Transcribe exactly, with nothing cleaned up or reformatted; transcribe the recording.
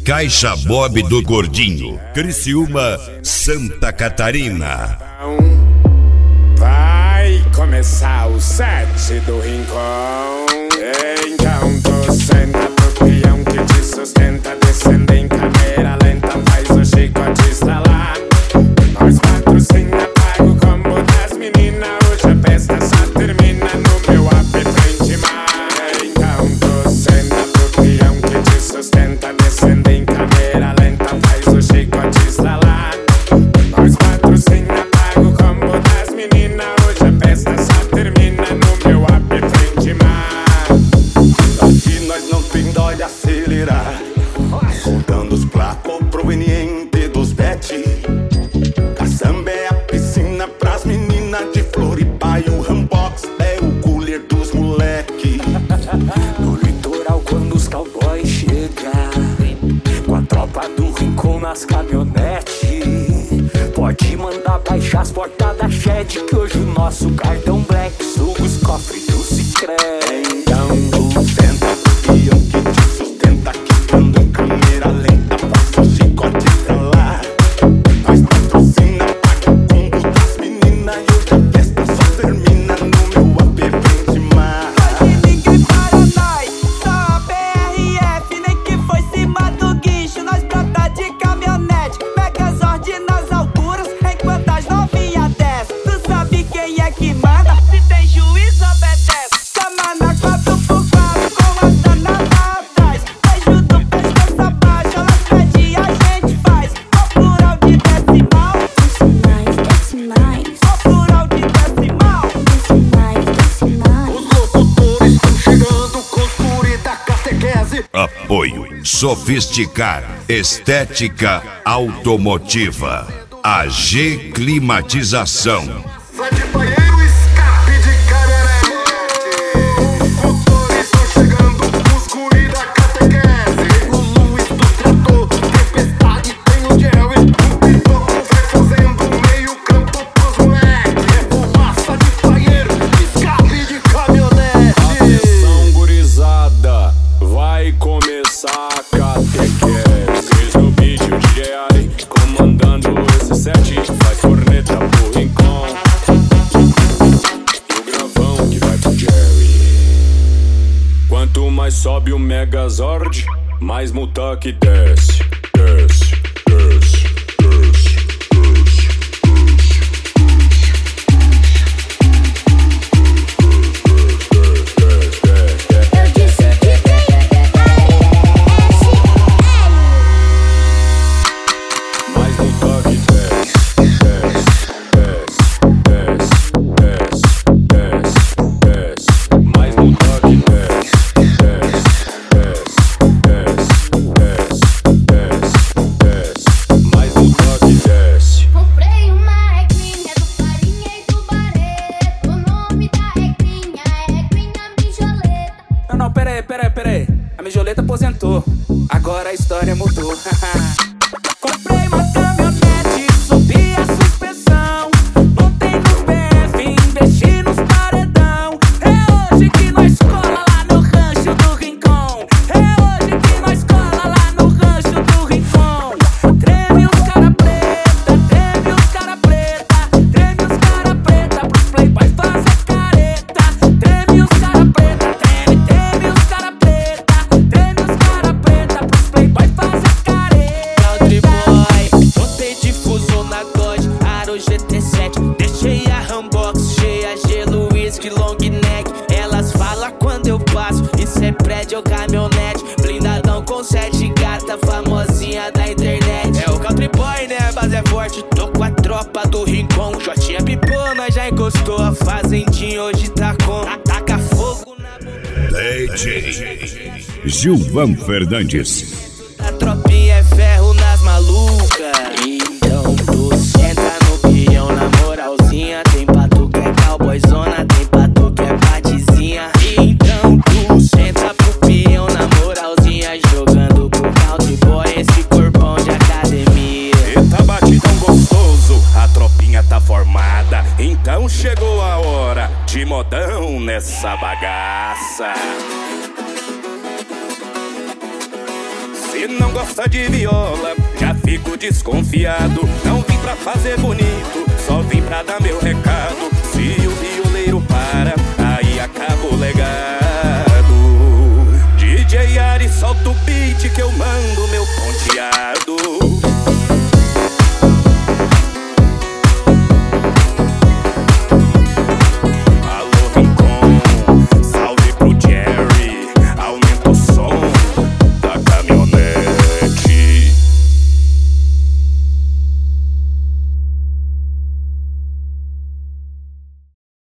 Caixa Bob do Gordinho, Criciúma, Santa Catarina. Vai começar o set do Rincão. Então tu senta pro peão que te sustenta, descendo em câmera lenta, faz o chicote estralar. Nós patrocina, paga o combo das meninas. Hoje a festa só termina no meu app frente mar. Então tu senta pro peão que te sustenta, descendo em câmera lenta, faz o chicote estralar. Nós patrocina, paga o combo das meninas. Hoje a festa só termina no meu app frente mar. Aqui nós não tem dó de acelerar, contando os placos provenientes dos bet. Caçamba é a piscina pras meninas de Floripa e o Rambox é o cooler dos moleque. No litoral quando os cowboys chegam, com a tropa do Rincão nas caminhonetes, pode mandar baixar as portas da Shed, que hoje o nosso cartão Black suga os cofres do Sicredi. Então tu senta pro peão que te sustenta, quicando em câmera lenta, passa o chicote estralar. Nós patrocina, paga o combo das meninas e hoje a festa só termina no meu app frente mar. Hoje ninguém para nós, só a B R F, nem que foi cima do guincho, nós brota de caminhonete, Megazord nas alturas, enquanto as novinhas descem. Tu sabe quem é que manda? Se tem juízo, obedece. Chama na quatro por quatro com as danadas atrás, beijo do pescoço abaixo, elas pedem a gente faz. Ou plural de decimal, Decimais, decimais, ou plural de decimal. decimais, decimais. Os locutores estão chegando com os guri da catequese. Apoio Sofisticar Estética Automotiva. A G Climatização. Sai de banheiro, escape de caminhonete. Os locutores estão chegando com os guri da catequese. O Luiz do trator, tempestade tem o Jerry. O pipoco vai fazendo meio campo pros moleque. É fumaça de banheiro, escape de caminhonete. Atenção, gurizada, vai começar a catequese. Cris no beat, o D J Ali comandando esse set, faz corneta pro Rincão e o gravão que vai pro Jerry. Quanto mais sobe o Megazord, mais multa que desce, desce, desce, desce, desce, Eu disse que tem mais multa que desce, desce, desce, desce, desce, desce, mais multa que desce, desce, desce, desce, desce, desce, mais multa que desce. Comprei uma regrinha do Farinha e do Barreto. O nome da regrinha é regrinha mijoleta. Não, não, pera aí, pera aí, pera aí. A mijoleta aposentou, agora a história mudou. Comprei uma caminhonete, subi a suspensão, montei no P F, investi nos paredão. É hoje que nós cola lá no rancho do Rincão. É hoje que nós cola lá no rancho do Rincão. Treme os cara preta, treme os cara preta, treme os cara preta pros playboys fazer careta. Treme os cara preta, treme, treme os cara preta, treme os cara preta pros playboys fazer careta. Countryboy, botei difusor na Dodge, Aro G T sete, deixei a Rambox cheia, gelo, whisky, long neck. Elas falam quando eu passo, isso é prédio ou caminhonete, blindadão com sete gata, famosinha da internet. É o Countryboy, né, a base é forte, tô com a tropa do Rincão. Jotinha pipou, nós já encostou, a fazendinha hoje tá com, ataca fogo na boca. D J Gilvan Fernandes. A tropinha é ferro nas malucas. Então tu senta no peão na moralzinha. Tem pato que é cowboyzona, tem pato que é patizinha. Então tu senta pro peão na moralzinha, jogando pro countryboy esse corpão de academia. Eita batidão gostoso, a tropinha tá formada. Então chegou a hora de modão nessa bagaça. que não gosta de viola, já fico desconfiado. Não vim pra fazer bonito, só vim pra dar meu recado.